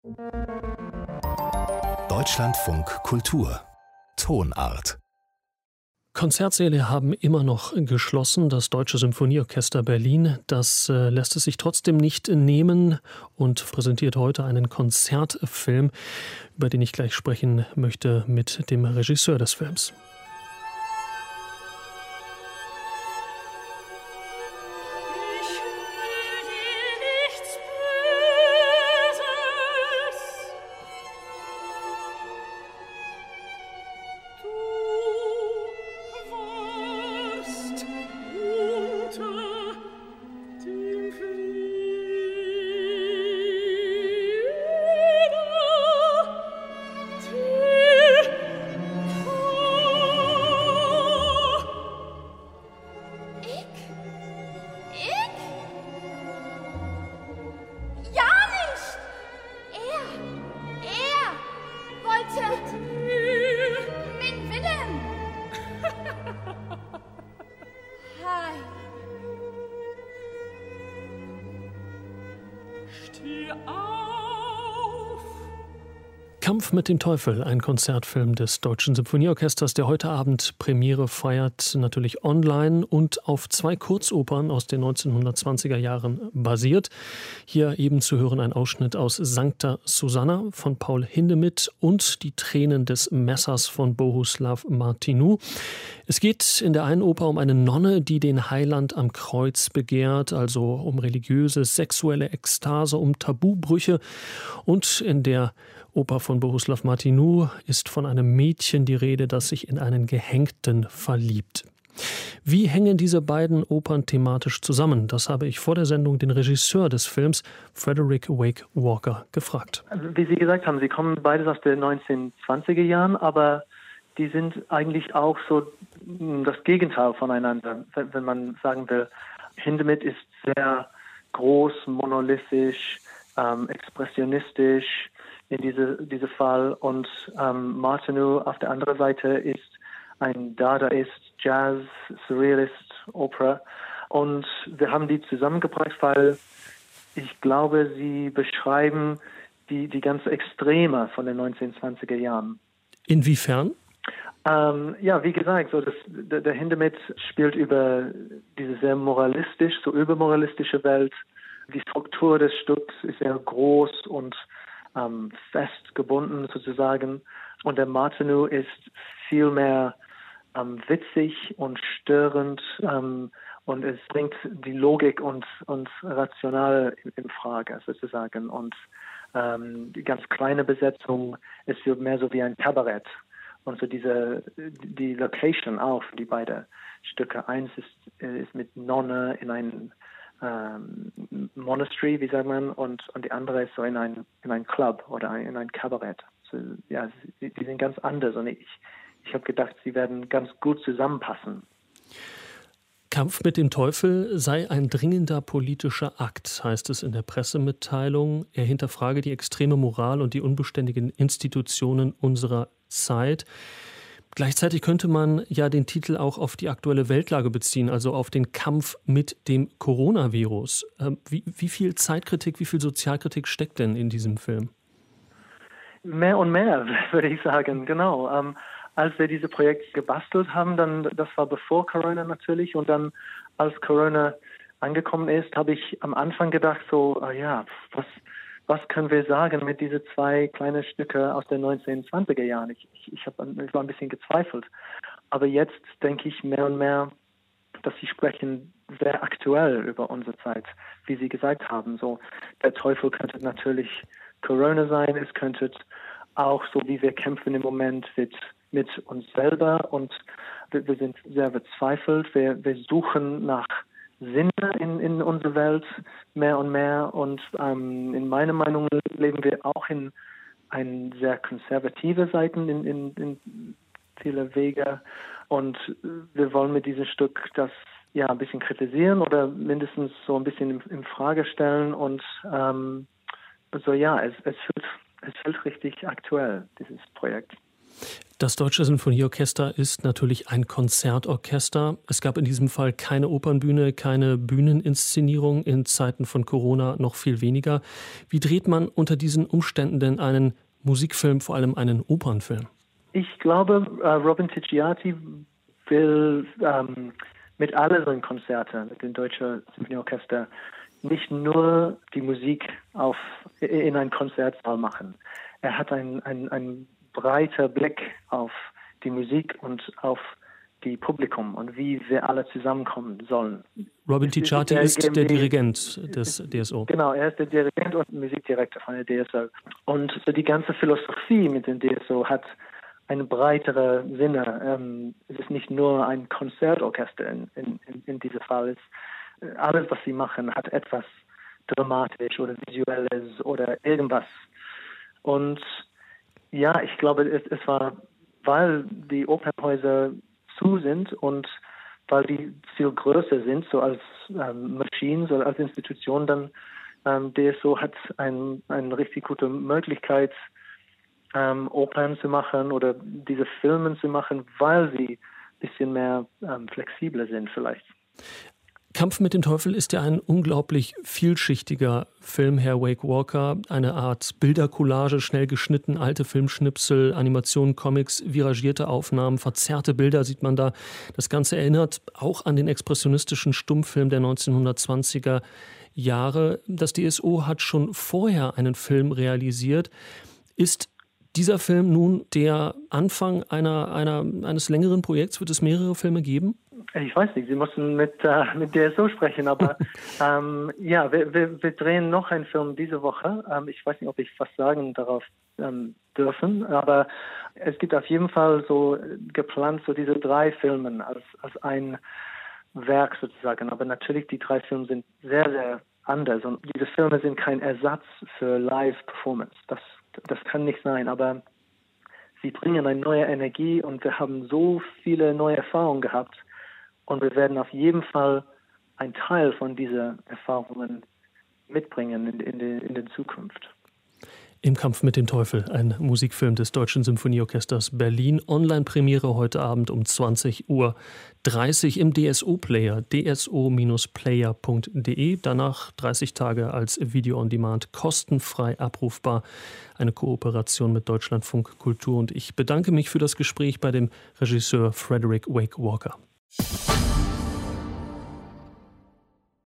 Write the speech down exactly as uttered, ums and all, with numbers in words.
Deutschlandfunk Kultur Tonart. Konzertsäle haben immer noch geschlossen. Das Deutsche Symphonieorchester Berlin, das äh, lässt es sich trotzdem nicht nehmen und präsentiert heute einen Konzertfilm, über den ich gleich sprechen möchte mit dem Regisseur des Films. Kampf mit dem Teufel, ein Konzertfilm des Deutschen Symphonieorchesters, der heute Abend Premiere feiert, natürlich online und auf zwei Kurzopern aus den neunzehnhundertzwanziger Jahren basiert. Hier eben zu hören ein Ausschnitt aus Sancta Susanna von Paul Hindemith und Die Tränen des Messers von Bohuslav Martinu. Es geht in der einen Oper um eine Nonne, die den Heiland am Kreuz begehrt, also um religiöse, sexuelle Ekstase, um Tabubrüche. Und in der Oper von Bohuslav Martinu ist von einem Mädchen die Rede, das sich in einen Gehängten verliebt. Wie hängen diese beiden Opern thematisch zusammen? Das habe ich vor der Sendung den Regisseur des Films, Frederick Wake Walker, gefragt. Also, wie Sie gesagt haben, sie kommen beides aus den neunzehnhundertzwanziger Jahren, aber die sind eigentlich auch so das Gegenteil voneinander, wenn man sagen will. Hindemith ist sehr groß, monolithisch, ähm, expressionistisch in diese, diese Fall und ähm, Martinu auf der anderen Seite ist ein Dadaist, Jazz, Surrealist, Opera und wir haben die zusammengebracht, weil ich glaube, sie beschreiben die, die ganze Extreme von den neunzehnhundertzwanziger Jahren. Inwiefern? Ähm, ja, wie gesagt, so das, der, der Hindemith spielt über diese sehr moralistisch, so übermoralistische Welt. Die Struktur des Stücks ist sehr groß und ähm, fest gebunden sozusagen. Und der Martinu ist viel mehr ähm, witzig und störend ähm, und es bringt die Logik und, und Rational in, in Frage sozusagen. Und ähm, die ganz kleine Besetzung ist mehr so wie ein Kabarett. Und so diese, die Location auch für die beiden Stücke. Eins ist, ist mit Nonne in ein ähm, Monastery, wie sagt man, und, und die andere ist so in ein, in ein Club oder ein, in ein Kabarett. So, ja, die, die sind ganz anders und ich, ich habe gedacht, sie werden ganz gut zusammenpassen. Kampf mit dem Teufel sei ein dringender politischer Akt, heißt es in der Pressemitteilung. Er hinterfrage die extreme Moral und die unbeständigen Institutionen unserer Zeit. Gleichzeitig könnte man ja den Titel auch auf die aktuelle Weltlage beziehen, also auf den Kampf mit dem Coronavirus. Wie, wie viel Zeitkritik, wie viel Sozialkritik steckt denn in diesem Film? Mehr und mehr, würde ich sagen, genau. Ähm, als wir dieses Projekt gebastelt haben, dann, das war bevor Corona natürlich, und dann, als Corona angekommen ist, habe ich am Anfang gedacht, so, oh ja, was, was können wir sagen mit diesen zwei kleinen Stücke aus den neunzehnhundertzwanziger Jahren? Ich, ich, ich, hab, ich war ein bisschen gezweifelt. Aber jetzt denke ich mehr und mehr, dass sie sprechen sehr aktuell über unsere Zeit, wie Sie gesagt haben. So, der Teufel könnte natürlich Corona sein, es könnte auch so, wie wir kämpfen im Moment mit, mit uns selber, und wir, wir sind sehr verzweifelt. Wir, wir suchen nach Sinn in, in unserer Welt mehr und mehr, und ähm, in meiner Meinung leben wir auch in ein sehr konservative Seiten in, in, in viele Wege, und wir wollen mit diesem Stück das ja ein bisschen kritisieren oder mindestens so ein bisschen in, in Frage stellen, und ähm, so ja, es, es fühlt es fühlt richtig aktuell, dieses Projekt. Das Deutsche Sinfonieorchester ist natürlich ein Konzertorchester. Es gab in diesem Fall keine Opernbühne, keine Bühneninszenierung, in Zeiten von Corona noch viel weniger. Wie dreht man unter diesen Umständen denn einen Musikfilm, vor allem einen Opernfilm? Ich glaube, Robin Ticciati will ähm, mit all seinen Konzerten, mit dem Deutschen Sinfonieorchester, nicht nur die Musik auf, in einen Konzertsaal machen. Er hat ein, ein, ein breiter Blick auf die Musik und auf die Publikum und wie wir alle zusammenkommen sollen. Robin Ticciati ist der, ist der Dirigent des D S O. Genau, er ist der Dirigent und Musikdirektor von der D S O. Und so die ganze Philosophie mit dem D S O hat eine breitere Sinne. Ähm, es ist nicht nur ein Konzertorchester in, in, in diesem Fall. Es, alles, was sie machen, hat etwas dramatisch oder visuelles oder irgendwas. Und ja, ich glaube, es, es war, weil die Opernhäuser zu sind und weil die viel größer sind, so als ähm, Maschinen, so als Institution, dann ähm, D S O hat ein, eine richtig gute Möglichkeit, ähm, Opern zu machen oder diese Filme zu machen, weil sie ein bisschen mehr ähm, flexibler sind vielleicht. Kampf mit dem Teufel ist ja ein unglaublich vielschichtiger Film, Herr Wake Walker. Eine Art Bildercollage, schnell geschnitten, alte Filmschnipsel, Animationen, Comics, viragierte Aufnahmen, verzerrte Bilder sieht man da. Das Ganze erinnert auch an den expressionistischen Stummfilm der neunzehnhundertzwanziger Jahre. Das D S O hat schon vorher einen Film realisiert. Ist dieser Film nun der Anfang einer, einer, eines längeren Projekts? Wird es mehrere Filme geben? Ich weiß nicht, Sie mussten mit, äh, mit D S O sprechen, aber ähm, ja, wir, wir, wir drehen noch einen Film diese Woche. Ähm, ich weiß nicht, ob ich was sagen darauf ähm, dürfen, aber es gibt auf jeden Fall so geplant, so diese drei Filme als, als ein Werk sozusagen. Aber natürlich, die drei Filme sind sehr, sehr anders und diese Filme sind kein Ersatz für Live-Performance. Das, das kann nicht sein, aber sie bringen eine neue Energie und wir haben so viele neue Erfahrungen gehabt. Und wir werden auf jeden Fall einen Teil von diesen Erfahrungen mitbringen in, in, die, in die Zukunft. Im Kampf mit dem Teufel, ein Musikfilm des Deutschen Sinfonieorchesters Berlin. Online-Premiere heute Abend um zwanzig Uhr dreißig im D S O-Player, d s o Player punkt d e. Danach dreißig Tage als Video on Demand, kostenfrei abrufbar. Eine Kooperation mit Deutschlandfunk Kultur. Und ich bedanke mich für das Gespräch bei dem Regisseur Frederick Wake Walker.